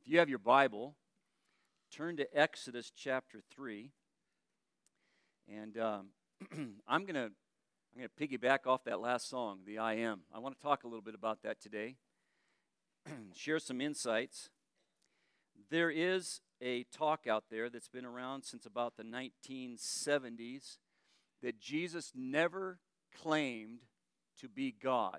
If you have your Bible, turn to Exodus chapter 3. And I'm going to piggyback off that last song, the I Am. I want to talk a little bit about that today, share some insights. There is a talk out there that's been around since about the 1970s that Jesus never claimed to be God.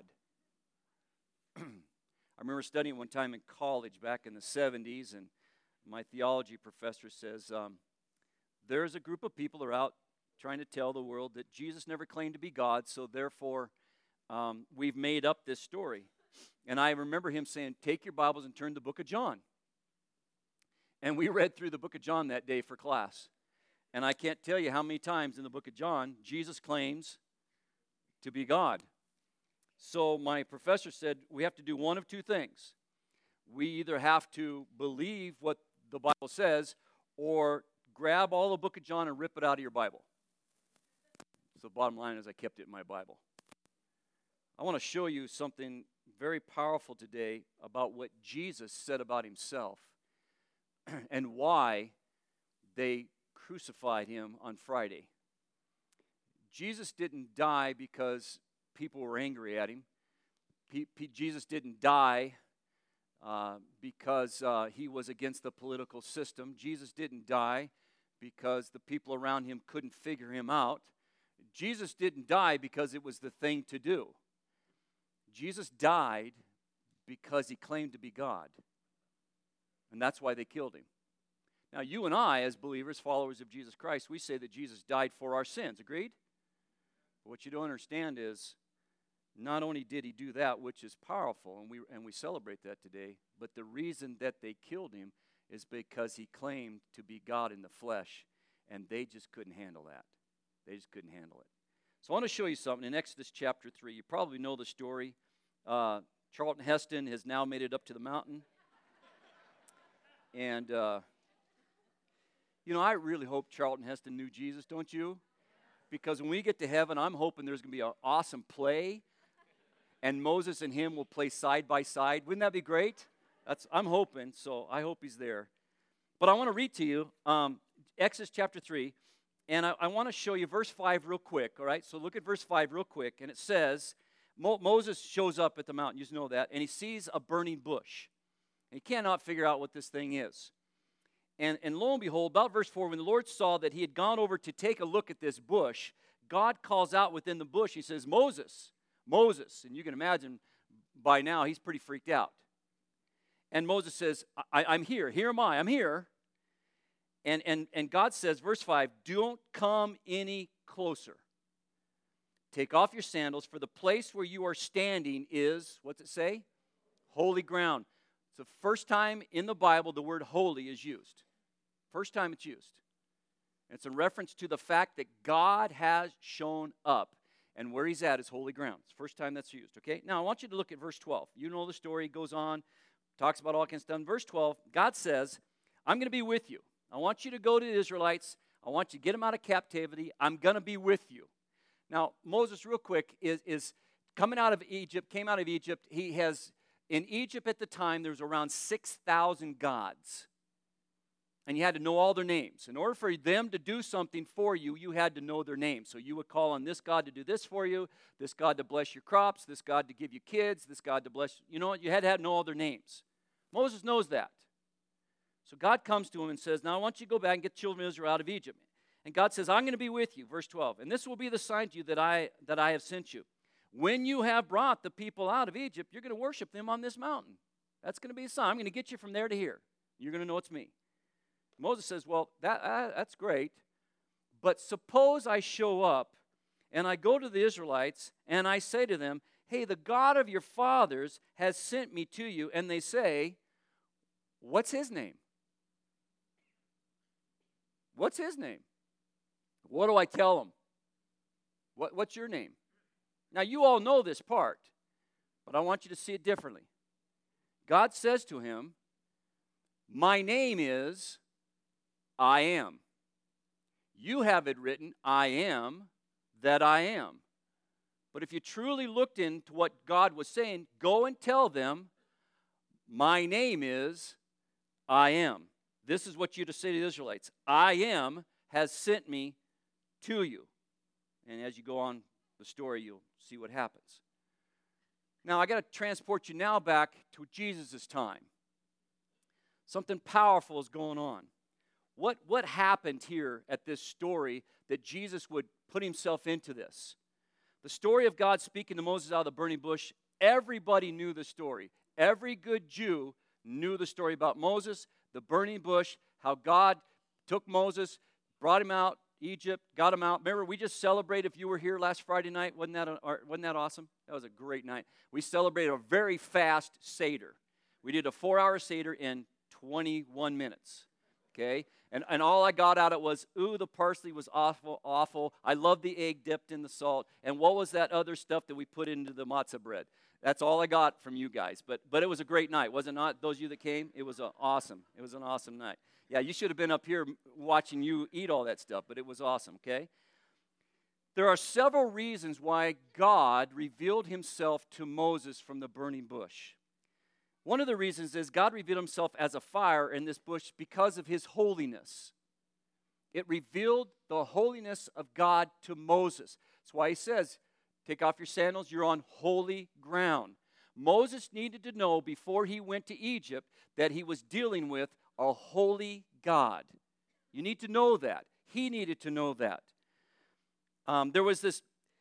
I remember studying one time in college back in the 70s, and my theology professor says, there's a group of people that are out trying to tell the world that Jesus never claimed to be God, so therefore we've made up this story. And I remember him saying, take your Bibles and turn to the book of John. And we read through the book of John that day for class. And I can't tell you how many times in the book of John Jesus claims to be God. So my professor said, we have to do one of two things. We either have to believe what the Bible says or grab all the book of John and rip it out of your Bible. So the bottom line is I kept it in my Bible. I want to show you something very powerful today about what Jesus said about himself and why they crucified him on Friday. Jesus didn't die because people were angry at him. Jesus didn't die because he was against the political system. Jesus didn't die because the people around him couldn't figure him out. Jesus didn't die because it was the thing to do. Jesus died because he claimed to be God. And that's why they killed him. Now, you and I, as believers, followers of Jesus Christ, we say that Jesus died for our sins. Agreed? But what you don't understand is, not only did he do that, which is powerful, and we celebrate that today, but the reason that they killed him is because he claimed to be God in the flesh, and they just couldn't handle that. They just couldn't handle it. So I want to show you something in Exodus chapter 3. You probably know the story. Charlton Heston has now made it up to the mountain. And, I really hope Charlton Heston knew Jesus, don't you? Because when we get to heaven, I'm hoping there's going to be an awesome play, and Moses and him will play side by side. Wouldn't that be great? I'm hoping, so I hope he's there. But I want to read to you Exodus chapter 3, and I want to show you verse 5 real quick, all right? So look at verse 5 real quick, and it says, Moses shows up at the mountain, you just know that, and he sees a burning bush. And he cannot figure out what this thing is. And lo and behold, about verse 4, when the Lord saw that he had gone over to take a look at this bush, God calls out within the bush, he says, Moses, Moses. And you can imagine by now he's pretty freaked out. And Moses says, I'm here. Here am I. I'm here. And God says, verse 5, don't come any closer. Take off your sandals, for the place where you are standing is, what's it say? Holy ground. It's the first time in the Bible the word holy is used. First time it's used. And it's a reference to the fact that God has shown up. And where he's at is holy ground. It's the first time that's used, okay? Now, I want you to look at verse 12. You know the story. It goes on, talks about all kinds of stuff. In verse 12, God says, I'm going to be with you. I want you to go to the Israelites. I want you to get them out of captivity. I'm going to be with you. Now, Moses, real quick, is coming out of Egypt, came out of Egypt. He has, in Egypt at the time, there was around 6,000 gods. And you had to know all their names. In order for them to do something for you, you had to know their names. So you would call on this God to do this for you, this God to bless your crops, this God to give you kids, this God to bless, you know what? You had to know all their names. Moses knows that. So God comes to him and says, now I want you to go back and get the children of Israel out of Egypt. And God says, I'm going to be with you, verse 12. And this will be the sign to you that I have sent you. When you have brought the people out of Egypt, you're going to worship them on this mountain. That's going to be a sign. I'm going to get you from there to here. You're going to know it's me. Moses says, well, that's great, but suppose I show up and I go to the Israelites and I say to them, hey, the God of your fathers has sent me to you, and they say, what's his name? What's his name? What do I tell them? What's your name? Now, you all know this part, but I want you to see it differently. God says to him, my name is I am. You have it written, I am that I am. But if you truly looked into what God was saying, go and tell them, my name is I am. This is what you to say to the Israelites. I am has sent me to you. And as you go on the story, you'll see what happens. Now, I got to transport you now back to Jesus' time. Something powerful is going on. What happened here at this story that Jesus would put himself into this? The story of God speaking to Moses out of the burning bush, everybody knew the story. Every good Jew knew the story about Moses, the burning bush, how God took Moses, brought him out Egypt, got him out. Remember, we just celebrated, if you were here last Friday night, wasn't that awesome? That was a great night. We celebrated a very fast Seder. We did a 4-hour Seder in 21 minutes, okay? And all I got out of it was, ooh, the parsley was awful, awful. I love the egg dipped in the salt. And what was that other stuff that we put into the matzah bread? That's all I got from you guys. But it was a great night, was it not? Those of you that came, it was awesome. It was an awesome night. Yeah, you should have been up here watching you eat all that stuff, but it was awesome, okay? There are several reasons why God revealed himself to Moses from the burning bush. One of the reasons is God revealed himself as a fire in this bush because of his holiness. It revealed the holiness of God to Moses. That's why he says, take off your sandals, you're on holy ground. Moses needed to know before he went to Egypt that he was dealing with a holy God. You need to know that. He needed to know that. There was this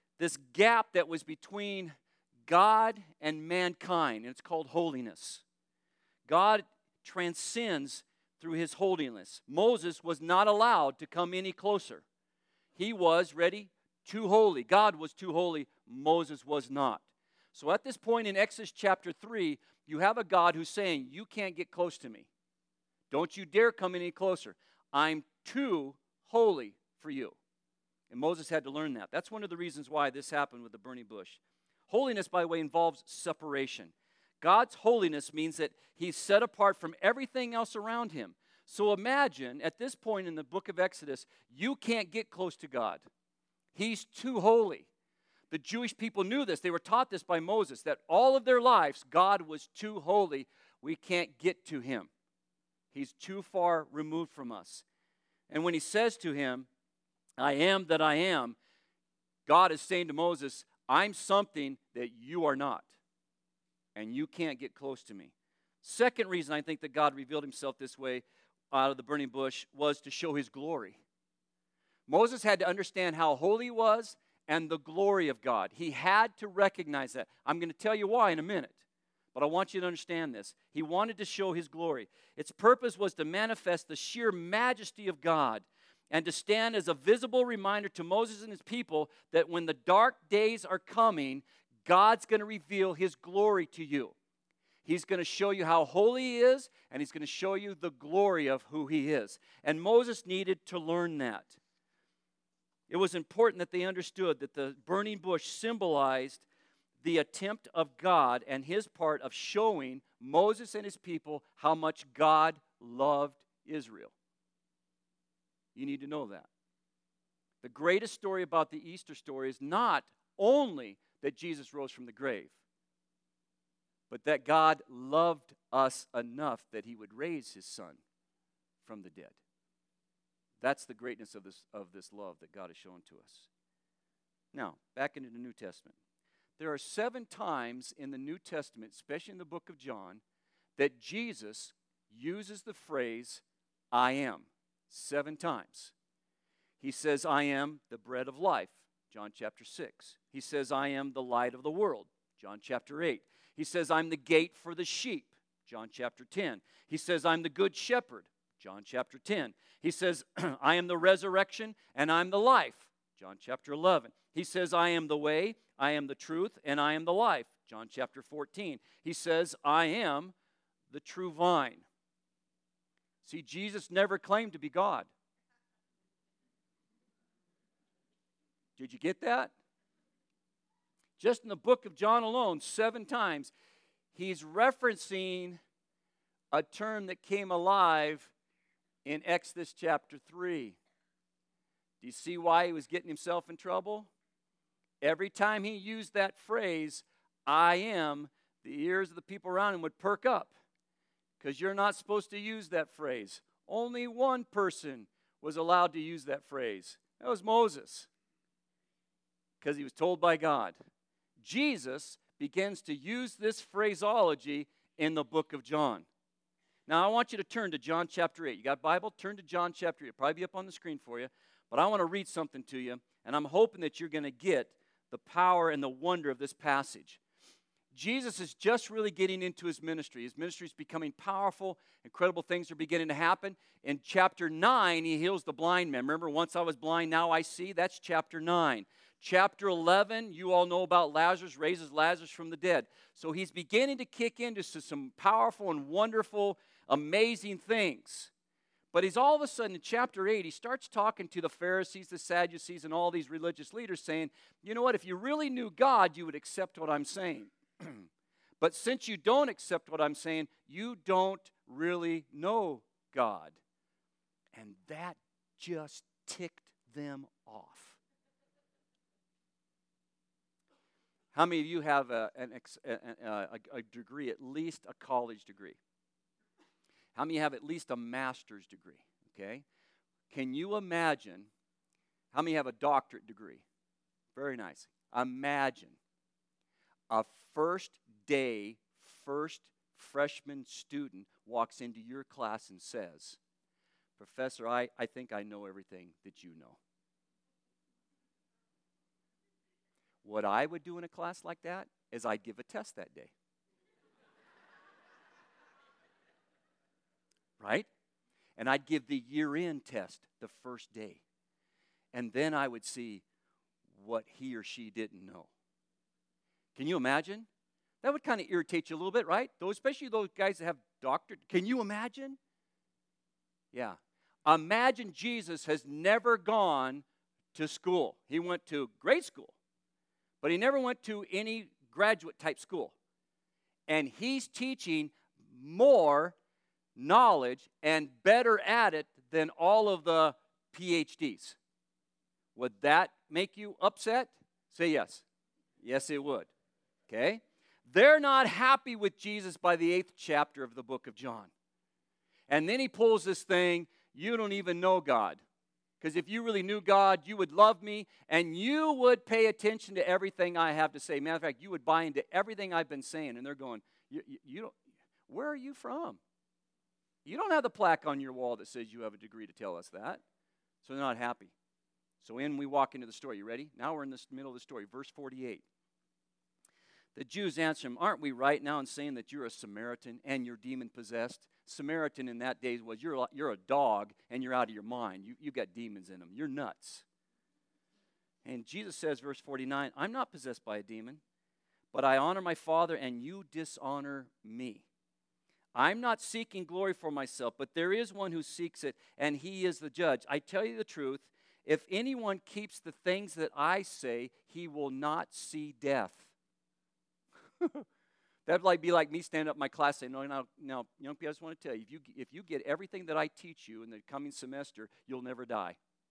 gap that was between God and mankind, and it's called holiness. God transcends through his holiness. Moses was not allowed to come any closer. He was, ready, too holy. God was too holy. Moses was not. So at this point in Exodus chapter 3, you have a God who's saying, you can't get close to me. Don't you dare come any closer. I'm too holy for you. And Moses had to learn that. That's one of the reasons why this happened with the burning bush. Holiness, by the way, involves separation. God's holiness means that he's set apart from everything else around him. So imagine, at this point in the book of Exodus, you can't get close to God. He's too holy. The Jewish people knew this. They were taught this by Moses, that all of their lives, God was too holy. We can't get to him. He's too far removed from us. And when he says to him, I am that I am, God is saying to Moses, I'm something that you are not, and you can't get close to me. Second reason I think that God revealed himself this way out of the burning bush was to show his glory. Moses had to understand how holy he was and the glory of God. He had to recognize that. I'm going to tell you why in a minute, but I want you to understand this. He wanted to show his glory. Its purpose was to manifest the sheer majesty of God and to stand as a visible reminder to Moses and his people that when the dark days are coming, God's going to reveal his glory to you. He's going to show you how holy he is, and he's going to show you the glory of who he is. And Moses needed to learn that. It was important that they understood that the burning bush symbolized the attempt of God and his part of showing Moses and his people how much God loved Israel. You need to know that. The greatest story about the Easter story is not only that Jesus rose from the grave, but that God loved us enough that he would raise his son from the dead. That's the greatness of this love that God has shown to us. Now, back into the New Testament. There are 7 times in the New Testament, especially in the book of John, that Jesus uses the phrase, I am. 7 times. He says, I am the bread of life, John chapter 6. He says, I am the light of the world, John chapter 8. He says, I'm the gate for the sheep, John chapter 10. He says, I'm the good shepherd, John chapter 10. He says, I am the resurrection and I'm the life, John chapter 11. He says, I am the way, I am the truth, and I am the life, John chapter 14. He says, I am the true vine. See, Jesus never claimed to be God. Did you get that? Just in the book of John alone, 7 times, he's referencing a term that came alive in Exodus chapter 3. Do you see why he was getting himself in trouble? Every time he used that phrase, I am, the ears of the people around him would perk up. because you're not supposed to use that phrase. Only one person was allowed to use that phrase. That was Moses, because he was told by God. Jesus begins to use this phraseology in the book of John. Now, I want you to turn to John chapter 8. You got a Bible? Turn to John chapter 8. It'll probably be up on the screen for you. But I want to read something to you, and I'm hoping that you're going to get the power and the wonder of this passage. Jesus is just really getting into his ministry. His ministry is becoming powerful. Incredible things are beginning to happen. In chapter 9, he heals the blind man. Remember, once I was blind, now I see? That's chapter 9. Chapter 11, you all know about Lazarus, raises Lazarus from the dead. So he's beginning to kick into some powerful and wonderful, amazing things. But he's all of a sudden, in chapter 8, he starts talking to the Pharisees, the Sadducees, and all these religious leaders, saying, you know what, if you really knew God, you would accept what I'm saying. But since you don't accept what I'm saying, you don't really know God. And that just ticked them off. How many of you have a degree, at least a college degree? How many have at least a master's degree? Okay? Can you imagine how many have a doctorate degree? Very nice. Imagine a first freshman student walks into your class and says, Professor, I think I know everything that you know. What I would do in a class like that is I'd give a test that day. Right? And I'd give the year-end test the first day. And then I would see what he or she didn't know. Can you imagine? That would kind of irritate you a little bit, right? Especially those guys that have doctorate. Can you imagine? Yeah. Imagine Jesus has never gone to school. He went to grade school, but he never went to any graduate type school. And he's teaching more knowledge and better at it than all of the PhDs. Would that make you upset? Say yes. Yes, it would. Okay? They're not happy with Jesus by the 8th chapter of the book of John. And then he pulls this thing, you don't even know God. Because if you really knew God, you would love me, and you would pay attention to everything I have to say. Matter of fact, you would buy into everything I've been saying. And they're going, you don't, where are you from? You don't have the plaque on your wall that says you have a degree to tell us that. So they're not happy. So in we walk into the story. You ready? Now we're in the middle of the story, verse 48. The Jews answer him, aren't we right now in saying that you're a Samaritan and you're demon-possessed? Samaritan in that day was you're a dog and you're out of your mind. You got demons in them. You're nuts. And Jesus says, verse 49, I'm not possessed by a demon, but I honor my Father and you dishonor me. I'm not seeking glory for myself, but there is one who seeks it, and he is the judge. I tell you the truth, if anyone keeps the things that I say, he will not see death. That would be like me standing up in my class saying, no, young people, I just want to tell you, if you get everything that I teach you in the coming semester, you'll never die.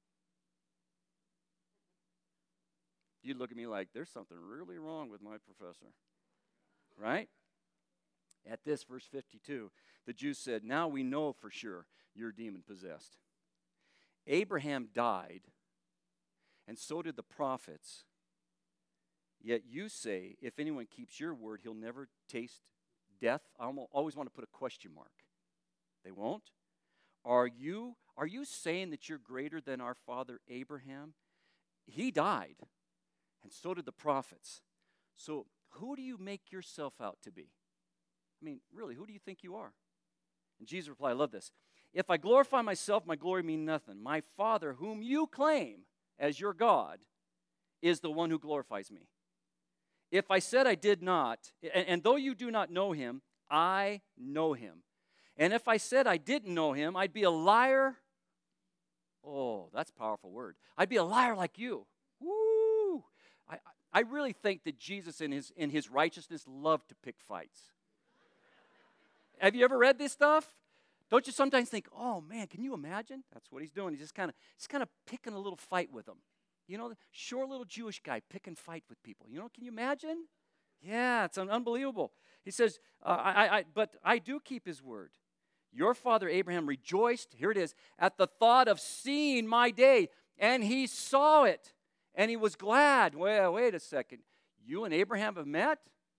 You'd look at me like, there's something really wrong with my professor. Right? At this, verse 52, the Jews said, now we know for sure you're demon-possessed. Abraham died, and so did the prophets. Yet you say, if anyone keeps your word, he'll never taste death. I always want to put a question mark. They won't? Are you saying that you're greater than our father Abraham? He died, and so did the prophets. So who do you make yourself out to be? I mean, really, who do you think you are? And Jesus replied, I love this. If I glorify myself, my glory means nothing. My Father, whom you claim as your God, is the one who glorifies me. If I said I did not, and though you do not know him, I know him. And if I said I didn't know him, I'd be a liar. Oh, that's a powerful word. I'd be a liar like you. Woo! I really think that Jesus in his righteousness loved to pick fights. Have you ever read this stuff? Don't you sometimes think, oh man, can you imagine? That's what he's doing. He's kind of picking a little fight with them. You know, short little Jewish guy picking fight with people. You know, can you imagine? Yeah, it's unbelievable. He says, but I do keep his word. Your father Abraham rejoiced, here it is, at the thought of seeing my day, and he saw it, and he was glad. Well, wait a second. You and Abraham have met?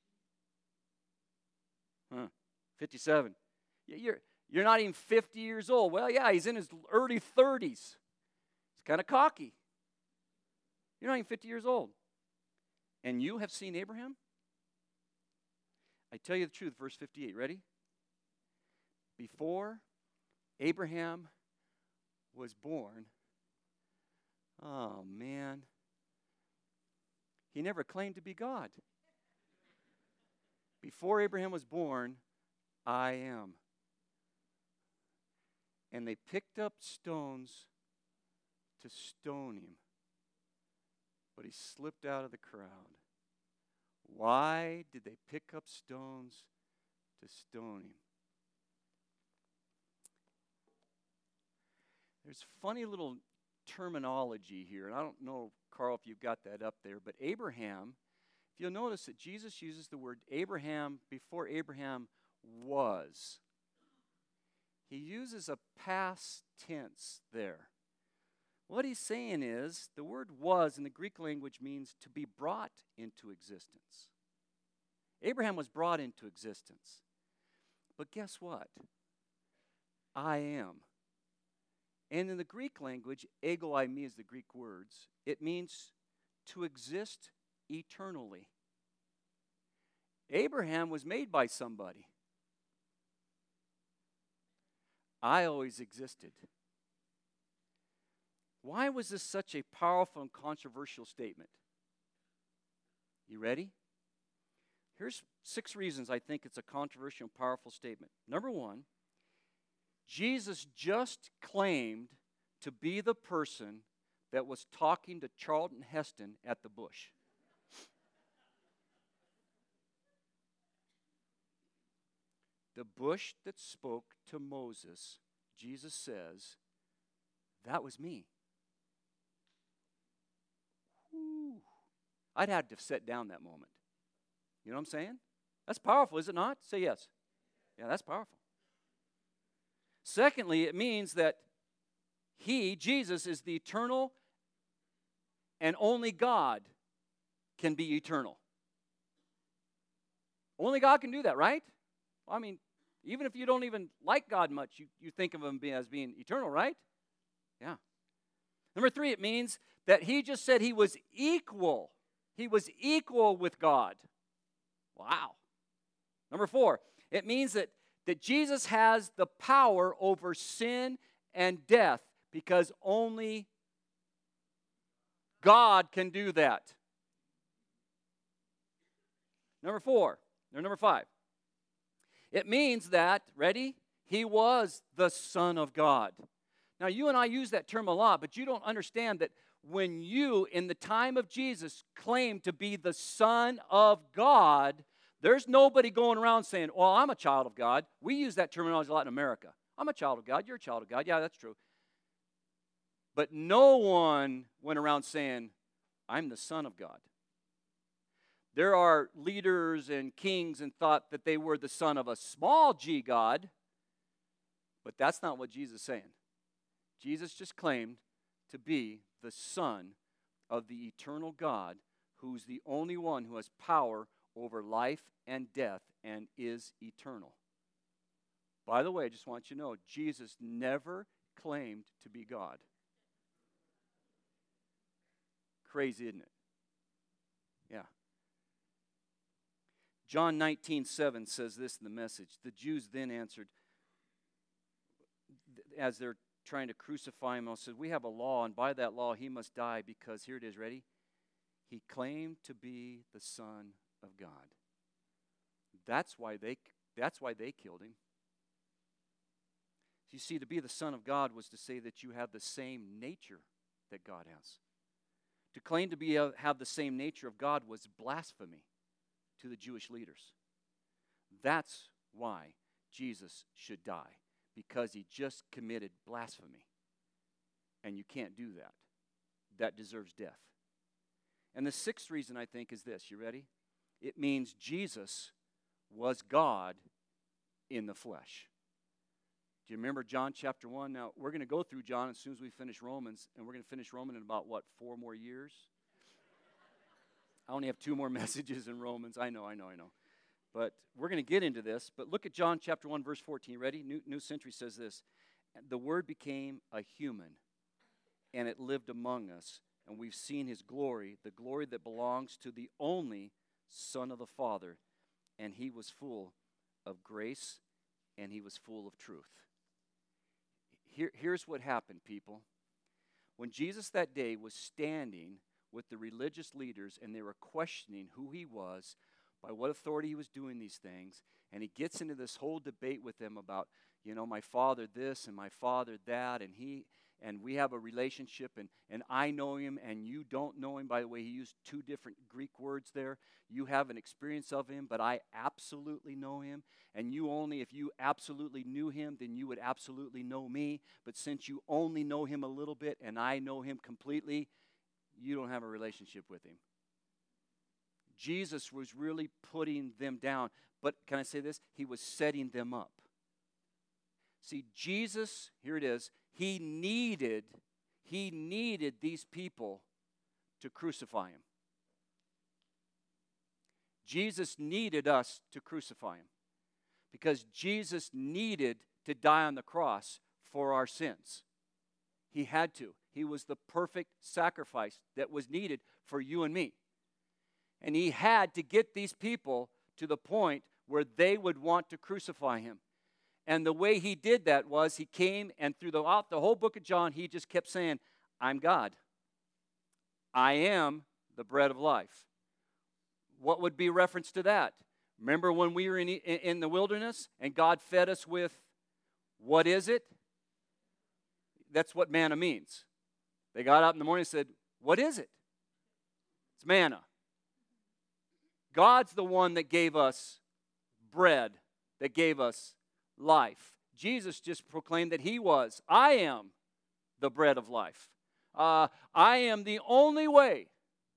57. You're not even 50 years old. Well, yeah, he's in his early 30s. He's kind of cocky. You're not even 50 years old. And you have seen Abraham? I tell you the truth, verse 58. Ready? Before Abraham was born, oh man, he never claimed to be God. Before Abraham was born, I am. And they picked up stones to stone him. But he slipped out of the crowd. Why did they pick up stones to stone him? There's funny little terminology here, and I don't know, Carl, if you've got that up there, but Abraham, if you'll notice that Jesus uses the word Abraham before Abraham was. He uses a past tense there. What he's saying is, the word was in the Greek language means to be brought into existence. Abraham was brought into existence. But guess what? I am. And in the Greek language, ego eimi is the Greek words. It means to exist eternally. Abraham was made by somebody. I always existed. Why was this such a powerful and controversial statement? You ready? Here's 6 reasons I think it's a controversial and powerful statement. Number 1, Jesus just claimed to be the person that was talking to Charlton Heston at the bush. The bush that spoke to Moses, Jesus says, that was me. Whew. I'd have to sit down that moment. You know what I'm saying? That's powerful, is it not? Say yes. Yeah, that's powerful. Secondly, it means that he, Jesus, is the eternal and only God can be eternal. Only God can do that, right? I mean, even if you don't even like God much, you think of him as being eternal, right? Yeah. Number 3, it means that he just said he was equal. He was equal with God. Wow. Number 4, it means that Jesus has the power over sin and death because only God can do that. Number 5. It means that, ready? He was the Son of God. Now, you and I use that term a lot, but you don't understand that when you, in the time of Jesus, claim to be the Son of God, there's nobody going around saying, well, I'm a child of God. We use that terminology a lot in America. I'm a child of God. You're a child of God. Yeah, that's true. But no one went around saying, I'm the Son of God. There are leaders and kings and thought that they were the son of a small g God, but that's not what Jesus is saying. Jesus just claimed to be the Son of the eternal God, who's the only one who has power over life and death and is eternal. By the way, I just want you to know, Jesus never claimed to be God. Crazy, isn't it? Yeah. John 19:7 says this in the Message. The Jews then answered, as they're trying to crucify him, said, we have a law, and by that law he must die because, here it is, ready? He claimed to be the Son of God. That's why they killed him. You see, to be the Son of God was to say that you have the same nature that God has. To claim to have the same nature of God was blasphemy to the Jewish leaders. That's why Jesus should die, because he just committed blasphemy. And you can't do that. That deserves death. And the 6th reason, I think, is this. You ready? It means Jesus was God in the flesh. Do you remember John chapter 1? Now, we're going to go through John as soon as we finish Romans, and we're going to finish Romans in about, 4 more years? I only have 2 more messages in Romans. I know. But we're going to get into this. But look at John chapter 1, verse 14. Ready? New Century says this. The Word became a human, and it lived among us. And we've seen His glory, the glory that belongs to the only Son of the Father. And He was full of grace, and He was full of truth. Here's what happened, people. When Jesus that day was standing with the religious leaders, and they were questioning who He was, by what authority He was doing these things, and He gets into this whole debate with them about, my Father this and my Father that, and we have a relationship, and I know Him and you don't know Him. By the way, He used 2 different Greek words there. You have an experience of Him, but I absolutely know Him. And if you absolutely knew Him, then you would absolutely know me. But since you only know Him a little bit and I know Him completely, you don't have a relationship with Him. Jesus was really putting them down. But can I say this? He was setting them up. See, Jesus, here it is, He needed these people to crucify Him. Jesus needed us to crucify Him because Jesus needed to die on the cross for our sins. He had to. He was the perfect sacrifice that was needed for you and me. And He had to get these people to the point where they would want to crucify Him. And the way He did that was He came, and throughout the whole book of John, He just kept saying, I'm God. I am the bread of life. What would be reference to that? Remember when we were in the wilderness and God fed us with, what is it? That's what manna means. They got up in the morning and said, what is it? It's manna. God's the one that gave us bread, that gave us life. Jesus just proclaimed that He was, I am the bread of life. I am the only way.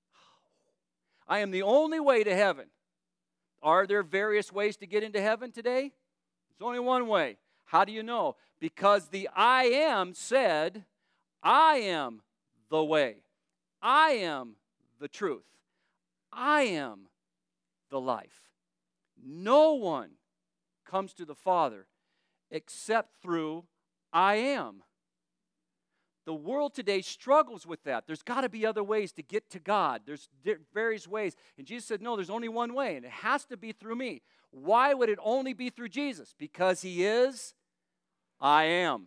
I am the only way to heaven. Are there various ways to get into heaven today? There's only one way. How do you know? Because the I am said, I am the way. I am the truth. I am the life. No one comes to the Father except through I am. The world today struggles with that. There's got to be other ways to get to God. There's various ways. And Jesus said, no, there's only one way, and it has to be through me. Why would it only be through Jesus? Because He is I am.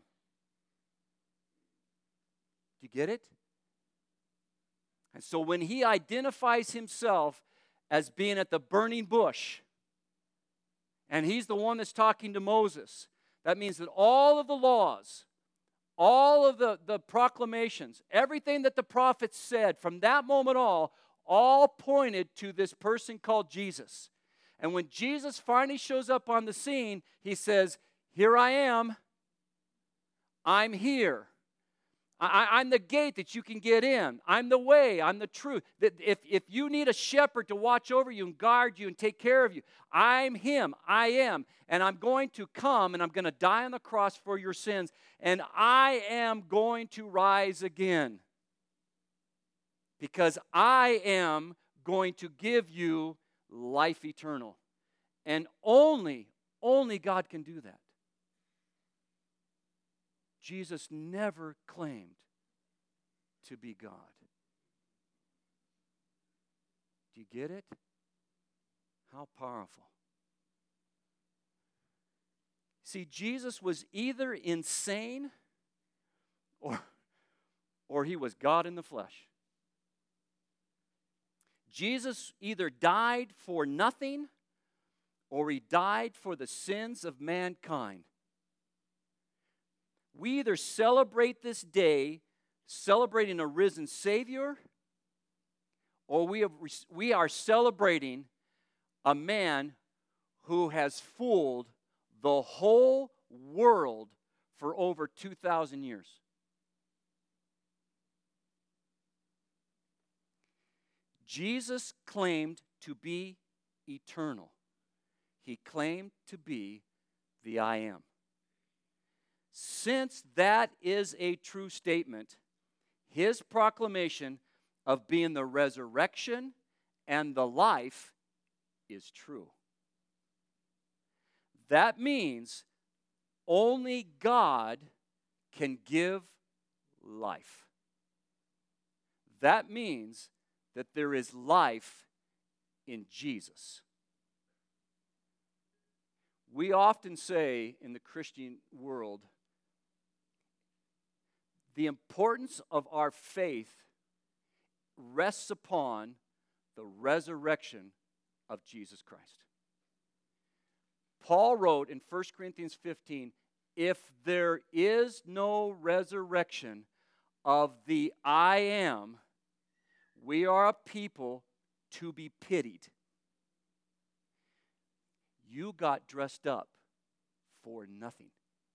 Do you get it? And so when He identifies Himself as being at the burning bush, and He's the one that's talking to Moses, that means that all of the laws, all of the proclamations, everything that the prophets said from that moment all pointed to this person called Jesus. And when Jesus finally shows up on the scene, He says, here I am. I'm here. I'm the gate that you can get in. I'm the way. I'm the truth. That if you need a shepherd to watch over you and guard you and take care of you, I'm Him. I am. And I'm going to come and I'm going to die on the cross for your sins. And I am going to rise again. Because I am going to give you life eternal. And only God can do that. Jesus never claimed to be God. Do you get it? How powerful. See, Jesus was either insane or He was God in the flesh. Jesus either died for nothing or He died for the sins of mankind. We either celebrate this day celebrating a risen Savior, or we are celebrating a man who has fooled the whole world for over 2,000 years. Jesus claimed to be eternal. He claimed to be the I am. Since that is a true statement, his proclamation of being the resurrection and the life is true. That means only God can give life. That means that there is life in Jesus. We often say in the Christian world, the importance of our faith rests upon the resurrection of Jesus Christ. Paul wrote in 1 Corinthians 15, if there is no resurrection of the I am, we are a people to be pitied. You got dressed up for nothing.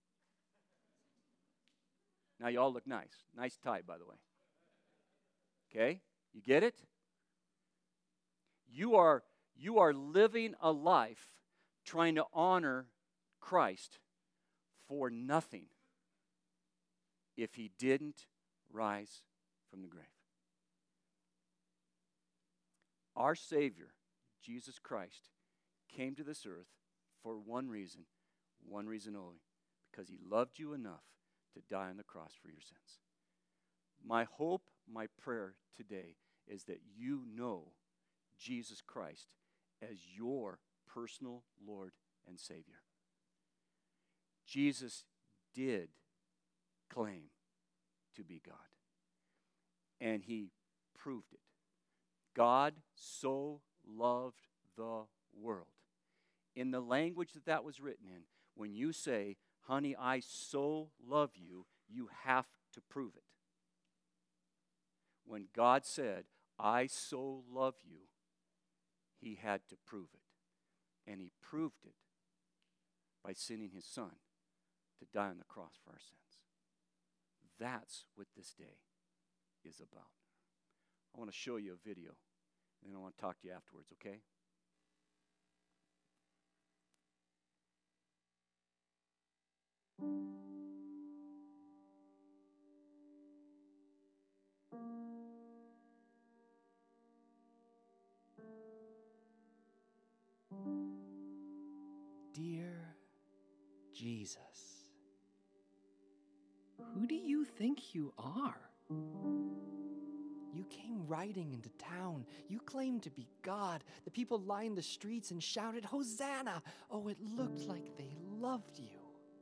Now you all look nice. Nice tie, by the way. Okay? You get it? You are living a life trying to honor Christ for nothing if he didn't rise from the grave. Our Savior, Jesus Christ, came to this earth for one reason only, because he loved you enough to die on the cross for your sins. My hope, my prayer today is that you know Jesus Christ as your personal Lord and Savior. Jesus did claim to be God, and he proved it. God so loved the world. In the language that was written in, when you say, honey, I so love you, you have to prove it. When God said, I so love you, he had to prove it. And he proved it by sending his son to die on the cross for our sins. That's what this day is about. I want to show you a video, and then I want to talk to you afterwards, okay? Dear Jesus, who do you think you are? You came riding into town. You claimed to be God. The people lined the streets and shouted, Hosanna! Oh, it looked like they loved you.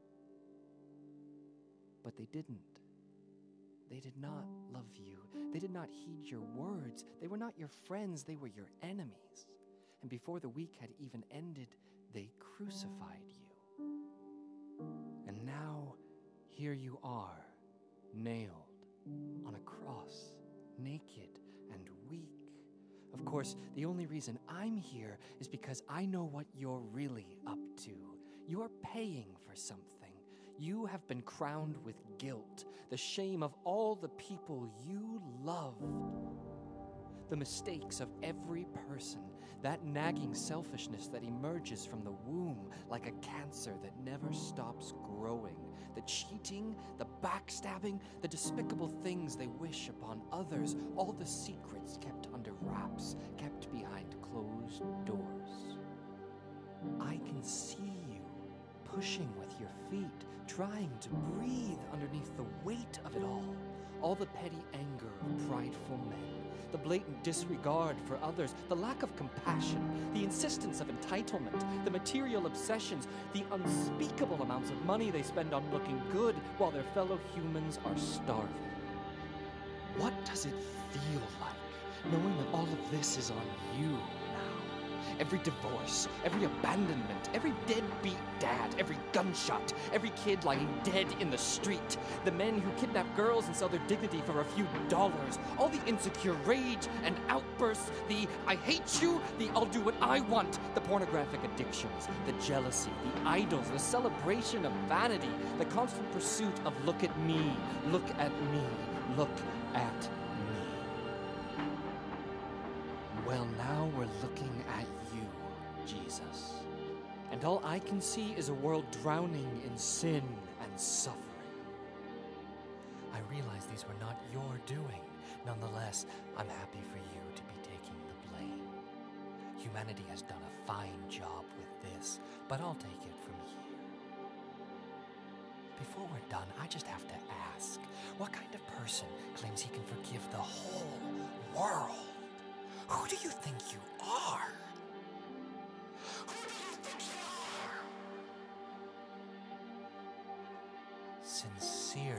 But they didn't. They did not love you. They did not heed your words. They were not your friends. They were your enemies. And before the week had even ended, they crucified you. And now, here you are, nailed on a cross, naked and weak. Of course, the only reason I'm here is because I know what you're really up to. You're paying for something. You have been crowned with guilt, the shame of all the people you love. The mistakes of every person, that nagging selfishness that emerges from the womb like a cancer that never stops growing, the cheating, the backstabbing, the despicable things they wish upon others, all the secrets kept under wraps, kept behind closed doors. I can see you pushing with your feet, trying to breathe underneath the weight of it all the petty anger of prideful men, the blatant disregard for others, the lack of compassion, the insistence of entitlement, the material obsessions, the unspeakable amounts of money they spend on looking good while their fellow humans are starving. What does it feel like, knowing that all of this is on you now? Every divorce, every abandonment, every deadbeat dad, every gunshot, every kid lying dead in the street, the men who kidnap girls and sell their dignity for a few dollars, all the insecure rage and outbursts, the I hate you, the I'll do what I want, the pornographic addictions, the jealousy, the idols, the celebration of vanity, the constant pursuit of look at me, look at me, look at me. Well, now we're looking at you. Jesus. And all I can see is a world drowning in sin and suffering. I realize these were not your doing. Nonetheless, I'm happy for you to be taking the blame. Humanity has done a fine job with this, but I'll take it from here. Before we're done, I just have to ask, what kind of person claims he can forgive the whole world? Who do you think you are? Who do you think you are? Sincerely,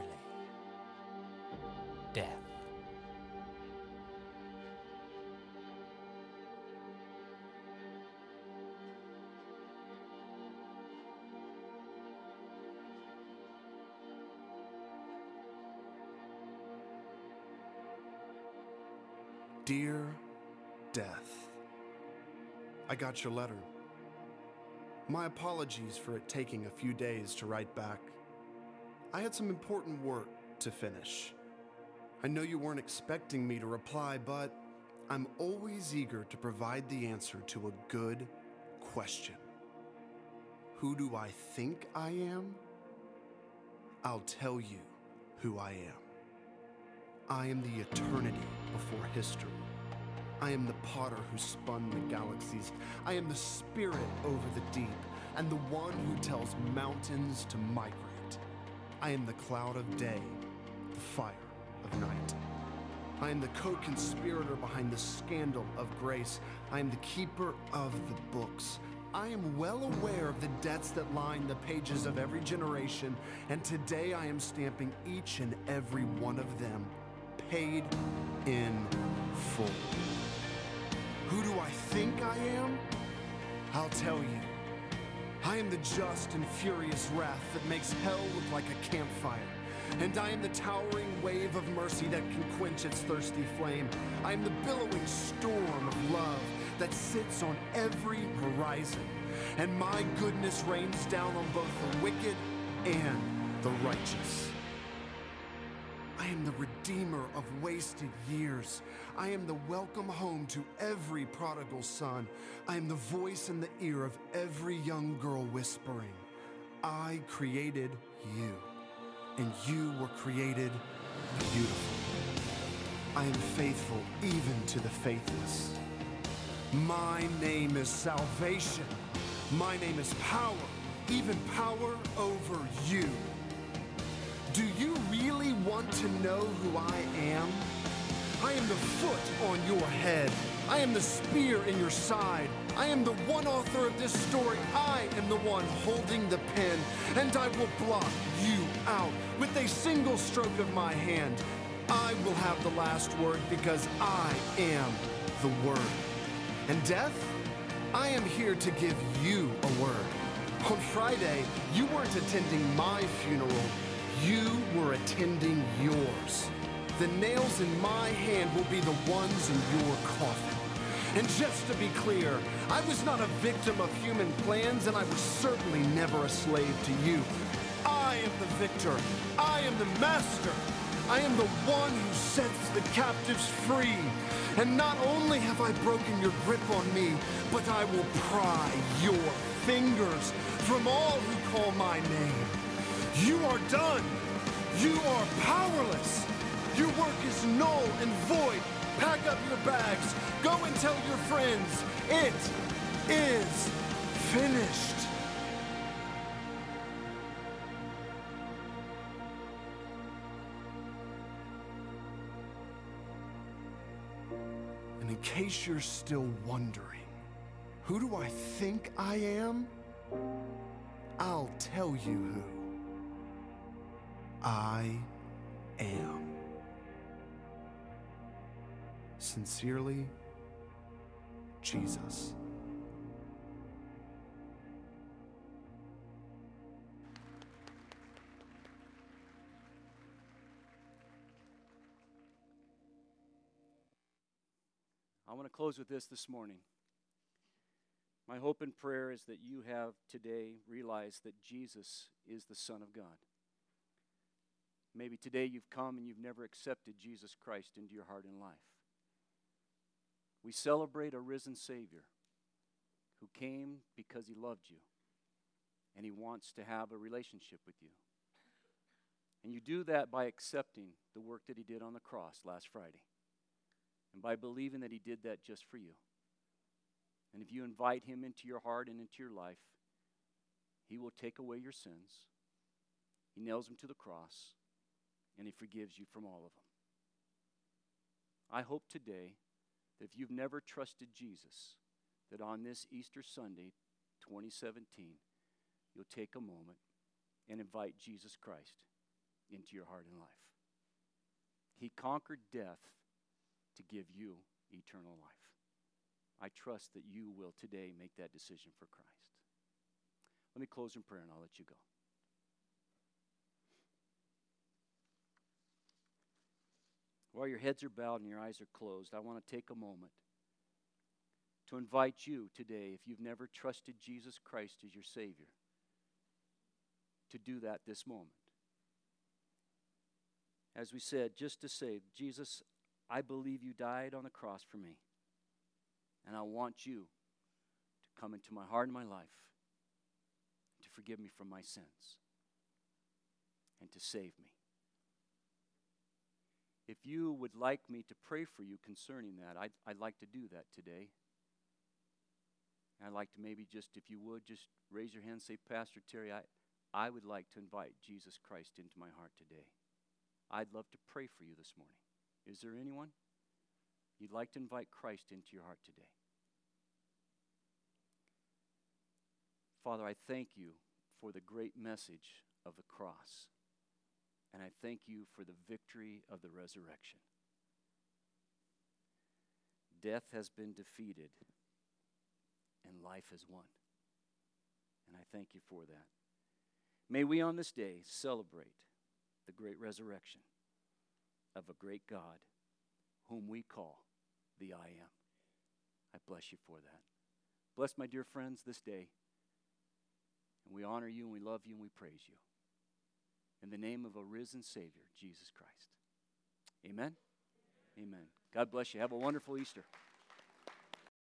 Death. Dear Death, I got your letter. My apologies for it taking a few days to write back. I had some important work to finish. I know you weren't expecting me to reply, but I'm always eager to provide the answer to a good question. Who do I think I am? I'll tell you who I am. I am the eternity before history. I am the potter who spun the galaxies. I am the spirit over the deep, and the one who tells mountains to migrate. I am the cloud of day, the fire of night. I am the co-conspirator behind the scandal of grace. I am the keeper of the books. I am well aware of the debts that line the pages of every generation, and today I am stamping each and every one of them paid in full. Who do I think I am? I'll tell you. I am the just and furious wrath that makes hell look like a campfire. And I am the towering wave of mercy that can quench its thirsty flame. I am the billowing storm of love that sits on every horizon. And my goodness rains down on both the wicked and the righteous. I am the redeemer of wasted years. I am the welcome home to every prodigal son. I am the voice in the ear of every young girl whispering, I created you, and you were created beautiful. I am faithful even to the faithless. My name is salvation. My name is power, even power over you. Do you really want to know who I am? I am the foot on your head. I am the spear in your side. I am the one author of this story. I am the one holding the pen, and I will blot you out with a single stroke of my hand. I will have the last word because I am the Word. And death, I am here to give you a word. On Friday, you weren't attending my funeral. You were attending yours. The nails in my hand will be the ones in your coffin. And just to be clear, I was not a victim of human plans, and I was certainly never a slave to you. I am the victor. I am the master. I am the one who sets the captives free. And not only have I broken your grip on me, but I will pry your fingers from all who call my name. You are done. You are powerless. Your work is null and void. Pack up your bags. Go and tell your friends. It is finished. And in case you're still wondering, who do I think I am? I'll tell you who. I am. Sincerely, Jesus. I want to close with this morning. My hope and prayer is that you have today realized that Jesus is the Son of God. Maybe today you've come and you've never accepted Jesus Christ into your heart and life. We celebrate a risen Savior who came because he loved you and he wants to have a relationship with you. And you do that by accepting the work that he did on the cross last Friday and by believing that he did that just for you. And if you invite him into your heart and into your life, he will take away your sins. He nails them to the cross, and he forgives you from all of them. I hope today that if you've never trusted Jesus, that on this Easter Sunday, 2017, you'll take a moment and invite Jesus Christ into your heart and life. He conquered death to give you eternal life. I trust that you will today make that decision for Christ. Let me close in prayer and I'll let you go. While your heads are bowed and your eyes are closed, I want to take a moment to invite you today, if you've never trusted Jesus Christ as your Savior, to do that this moment. As we said, just to say, Jesus, I believe you died on the cross for me. And I want you to come into my heart and my life, to forgive me from my sins, and to save me. If you would like me to pray for you concerning that, I'd like to do that today. I'd like to maybe just, if you would, just raise your hand and say, Pastor Terry, I would like to invite Jesus Christ into my heart today. I'd love to pray for you this morning. Is there anyone you'd like to invite Christ into your heart today? Father, I thank you for the great message of the cross. And I thank you for the victory of the resurrection. Death has been defeated and life has won. And I thank you for that. May we on this day celebrate the great resurrection of a great God whom we call the I Am. I bless you for that. Bless my dear friends this day. And we honor you and we love you and we praise you. In the name of a risen Savior, Jesus Christ. Amen? Amen. God bless you. Have a wonderful Easter.